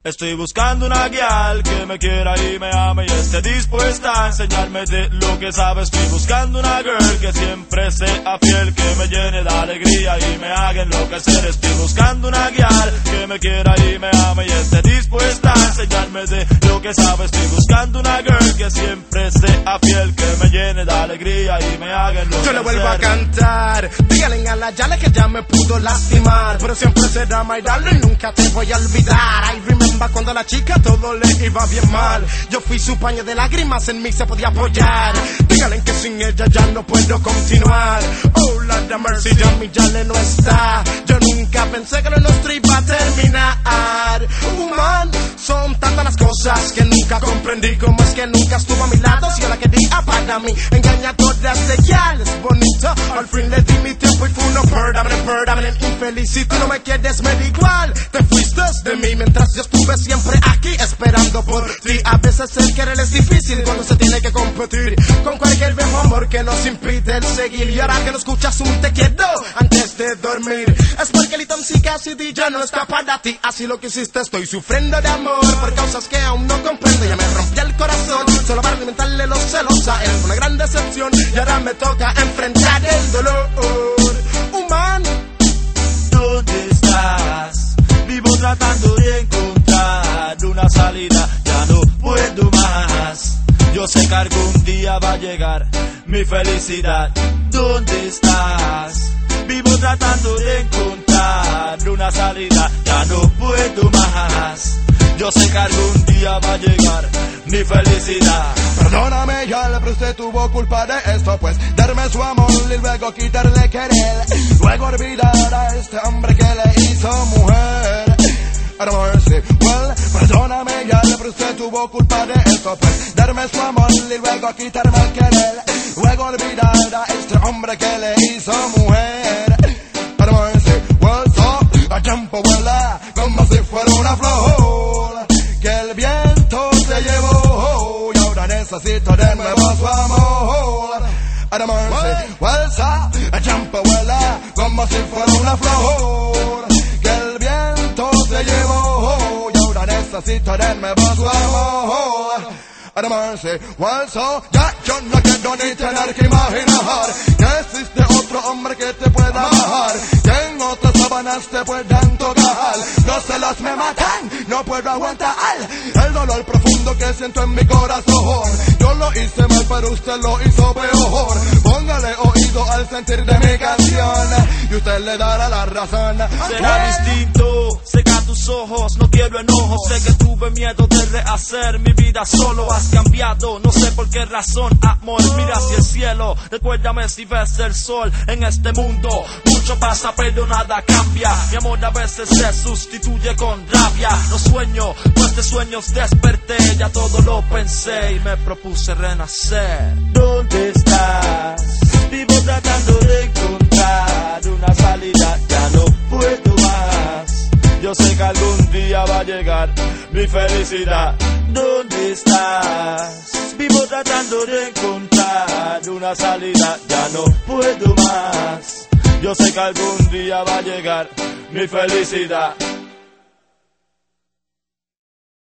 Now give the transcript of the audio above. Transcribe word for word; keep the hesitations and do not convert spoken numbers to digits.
Estoy buscando una guial que me quiera y me ame y esté dispuesta a enseñarme de lo que sabe. Estoy buscando una girl que siempre sea fiel, que me llene de alegría y me haga enloquecer. Estoy buscando una guial que me quiera y me ame y esté dispuesta a enseñarme de lo que sabe. Estoy buscando una girl que siempre sea fiel, que me llene de alegría y me haga enloquecer. Yo le vuelvo a cantar, dígale a la Yale que ya me pudo lastimar, pero siempre será my darling, nunca te voy a olvidar. I remember cuando a la chica todo le iba bien mal, yo fui su paño de lágrimas, en mí se podía apoyar. Díganle que sin ella ya no puedo continuar. Oh, Lord have mercy, ya mi Yale no está. Yo nunca pensé que lo nuestro iba a terminar. Human, son tantas las cosas que nunca comprendí. Como es que nunca estuvo a mi lado, si yo la quería para mí. Engañadora de Yale, es bonito. Al fin le di mi tiempo y fue uno permanente, permanente, infeliz. Si tú no me quieres, me da igual. Te fuiste de mí mientras yo estuve siempre aquí esperando por ti. A veces el querer es difícil cuando se tiene que competir con cualquier viejo amor que nos impide el seguir. Y ahora que no escuchas un te quiero antes de dormir, es porque el Tom Cassidy ya no está para ti. Así lo que hiciste, estoy sufriendo de amor por causas que aún no comprendo. Ya me rompió el corazón solo para alimentarle los celos a él. Una gran decepción y ahora me toca enfrentar el dolor. Humano, ¿dónde estás? Vivo tratando de encontrar una salida, ya no puedo más. Yo sé que algún día va a llegar mi felicidad. ¿Dónde estás? Vivo tratando de encontrar una salida, ya no puedo más. Yo sé que algún día va a llegar mi felicidad. Perdóname, Yale, pero usted tuvo culpa de esto, pues darme su amor y luego quitarle querer, luego olvidar a este hombre que le hizo mujer. Mercy, well, perdóname, Yale, pero usted tuvo culpa de esto, pues darme su amor y luego quitarme el querer, luego olvidar a este hombre que le hizo mujer. Mercy, well, so, el tiempo vuela como si fuera una flor que el viento se llevó y ahora necesito de nuevo su amor. Mercy, well, so, el tiempo vuela como si fuera una flor que el viento se llevó y ahora necesito de nuevo su amor. Mercy, well, so, ya yo no quiero ni tener que imaginar que existe otro hombre que te pueda bajar, que en otras sábanas te puedan tocar. Los celos me matan, no puedo aguantar el dolor profundo que siento en mi corazón. Yo lo hice mal, pero usted lo hizo peor. Póngale oído al sentir de mi canción y usted le dará la razón. Será distinto, seca tus ojos, no quiero enojo. Sé que tuve miedo de rehacer mi vida solo. Has cambiado, no sé por qué razón, amor. Mira hacia el cielo, recuérdame si ves el sol. En este mundo mucho pasa pero nada cambia. Mi amor a veces se sustituye con rabia. No sueño, pues de sueños desperté. Ya todo lo pensé y me propuse renacer. ¿Dónde estás? Vivo tratando de encontrar una salida, ya no puedo más. Yo sé que algún día va a llegar mi felicidad. ¿Dónde estás? Vivo tratando de encontrar una salida, ya no puedo más. Yo sé que algún día va a llegar mi felicidad.